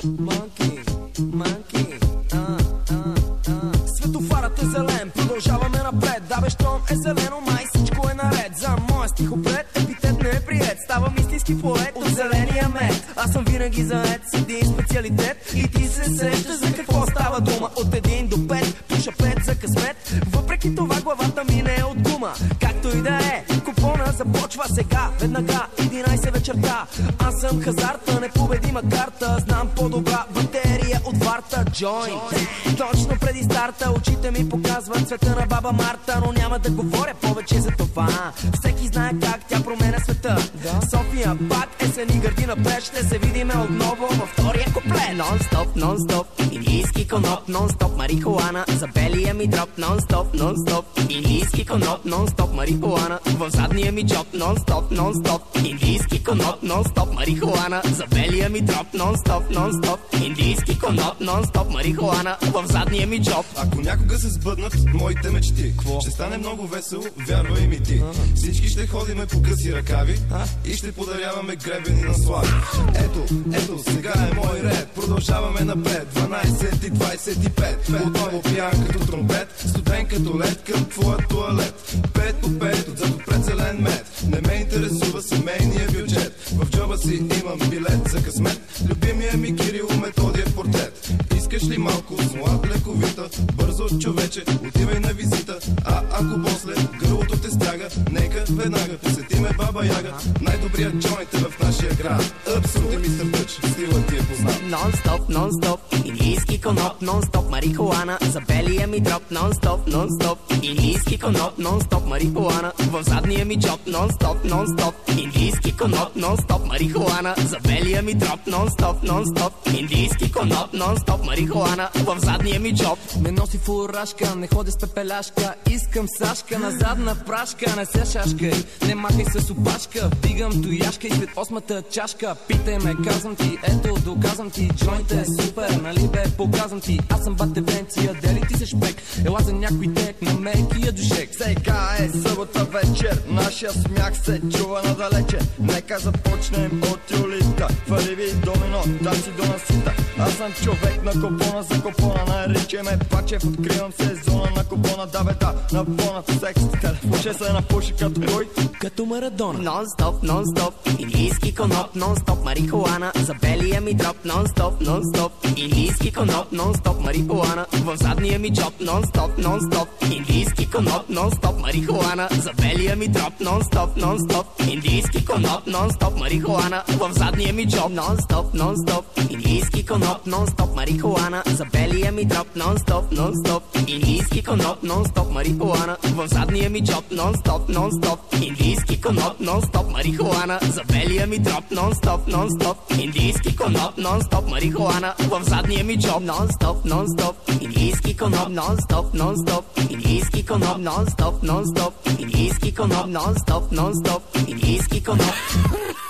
Светофарът е зелен, продължаваме напред. Да бе, щом е зелено, май всичко е наред. За моя стихопред епитет не е приет. Ставам истински поет от зеления мед. Аз съм винаги заед с един специалитет. И ти се сещаш за какво става дума. От 1 до 5, пуша 5 за късмет. Въпреки това главата ми не е от гума. Както и да е, купона започва сега. Веднага 11 вечерта. Аз съм хазарта, непобедима карта. Знам по-добра батерия от варта. Джойнт. Точно преди старта очите ми показват цвета на баба Марта. Но няма да говоря повече за това. Всеки знае как тя променя света. София пак есен и гърди напред. Ще се видиме отново във втория куплет. Нон-стоп, нон-стоп, индийски коноп. Нон-стоп марихуана, за белия ми дроп. Нон-стоп, нон-стоп, индийски коноп. Нон-стоп марихуана, в задния ми джоб. Нон-стоп, нон-стоп, индийски коноп. Нон-стоп марихуана, за белия ми дроп. Нон-стоп, нон-стоп, индийски коноп. Нон-стоп марихуана, в задния ми джоб. Ако някога се сбъднат моите мечти, ще стане много весело, вярвай ми ти. Всички ще ходиме по къси ръкави и ще подаряваме гребени на слави. Ето, сега е мой ред. Продължаваме напред. 12 и 25. Отново пиян като тромпет, студен като лед към твоя туалет. 5 по 5, отзад отпред зелен мед. Не ме интересува семейния бюджет. В джоба си имам билет за късмет. Любимия ми Кирил Методиев портрет. Искаш ли малко смола лековита? Бързо, човече, отивай на визита. А ако после гърлото те стяга, нека веднага посетиме Баба Яга. Най-добрият джойнт е в нашия град. Абсолютно мистер Тъч, стилът ти е познат. Нон-стоп, нон-стоп, индийски коноп. Нон-стоп марихуана, за белия ми дроп. Нон-стоп, нон-стоп, индийски коноп. Нон-стоп марихуана, в задния ми джоб. Нон-стоп, нон-стоп, индийски коноп. Нон-стоп марихуана, за белия ми дроп. Нон-стоп, нон-стоп, индийски коноп. Нон-стоп марихуана, в задния ми джоб. Не носи фуражка, не ходя с пепеляшка. Искам Сашка, на задна прашка. Не се шашкай, не махай с опашка. Вдигам тояшка и след 8-та чашка. Питай ме, казвам ти, ето доказвам ти. Джойнт е супер, нали бе, показвам ти. Аз съм бате Венция, дели ти се шпек. Ела за някой тек, на мекия душек. Сега е събота вечер, нашия смях се чува надалече. Нека започнем от Юлита. Фаливи домино, танци до насита. Аз съм човек на купона за купона. Наричай ме Пачев, откривам сезона на купона. Да бе да, на фоната секс телефон. Ще се напуши като кой? Като Марадона. Нон-стоп, нон-стоп, индийски коноп. Нон-стоп марихуана, за белия ми дроп. Нон-стоп, нон-стоп, индийски коноп. Нон-стоп марихуана, в задния ми джоб. Нон-стоп, нон-стоп, индийски коноп. Нон-стоп марихуана, за белия ми дроп. Нон-стоп, нон-стоп, индийски коноп. Нон-стоп марихуана, в задния ми джоб. Нон-стоп, нон-стоп, индийски коноп. Нон-стоп марихуана, за белия ми дроп. Нон-стоп, нон-стоп, индийски коноп. Нон-стоп марихуана, в задния ми джоб. Нон-стоп, нон-стоп, индийски коноп. Нон-стоп марихуана, за белия ми дроп. Нон-стоп, нон-стоп, индийски коноп. Нон-стоп марихуана, в задния ми джоб. Нон-стоп, нон-стоп, индийски коноп. Нон-стоп, нон-стоп, индийски коноп. Нон-стоп, нон-стоп, индийски коноп. Нон-стоп, нон-стоп, индийски коноп.